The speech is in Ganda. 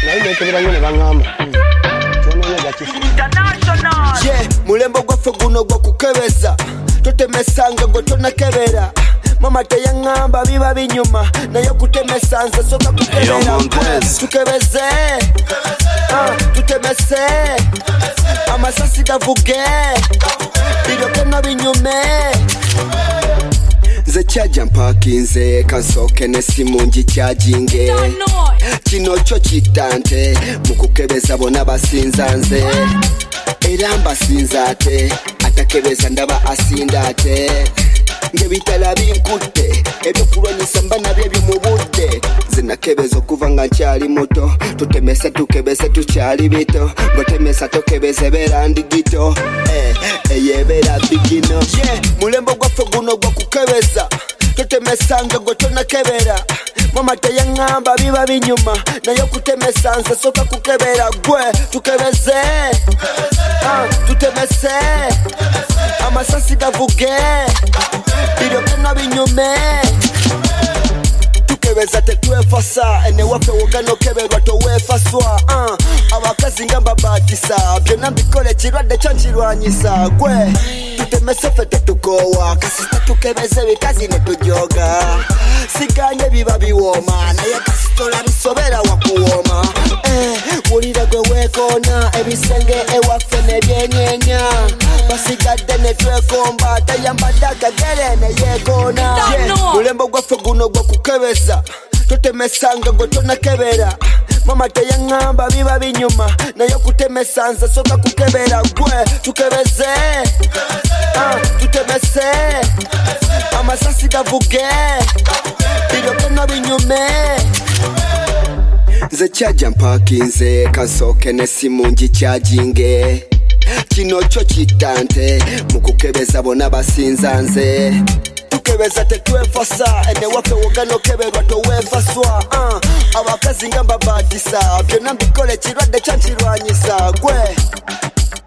naye nekebera ngene bangamba kyononega kifu mulembo gwaffe guno gwa kukebeza totemesanga gwe tonakebera mama teyaŋŋamba biba binyuma naye kutemesa nze soka kukebera tukebeze tutemese amasasi gavuge birokeno binyume nze kyaja mpakinze kansooke n'essimu ngikyajinge kino kyo kittante mu kukebeza bonna basinza nze era mbasinza ate atakebeza ndaba asinda ate ng'ebitala binkutte ebyokulwanyisa mba nabyo eby'omu budde zinakebeza okuva nga nkyali muto tutemese tukebeze tukyali bito ng'otemesa tokebeze beera ndigito eyebeera bigino mulembo gwaffe guno gwa kukebeza totemesanga gwe tonakebera mama teyaŋŋamba biba binyuma naye kutemesa nze soka kukebera gwe tukebeze tutemese amasasi gavuge birokeno binyume tukebeza tetwefasa enewaffe woganokeberwa toweefaswa abakazi nga mbabatisa byonna mbikole ekirwadde kyo nkirwanyisa gwe tutemese ffe tetukoowa kasita tukebeze bikazi ne tujoga siganye biba biwooma naye kasitola bisobera wakuwooma wulira gwe weekoona ebisenge ewaffe nebyenyenya basigadde ne twekomba tayambadde akagere ne yeekoona mulembo gwaffe guno gwa kukebeza totemesanga gwe tonakebera mama teyaŋŋamba biba binyuma naye kutemesa nze soka kukebera gwe tukebeze tutemese amasasi gavuge birokeno binyume nze kyaja mpakinze kansooke n'essimu ngikyajinge kino kyo kittante mu kukebeza bonna basinza nze tukebeza tetwefasa enewaffe woganokeberwa toweefaswa abakazi nga mbabatisa byonna mbikole ekirwadde kyo nkirwanyisa gwe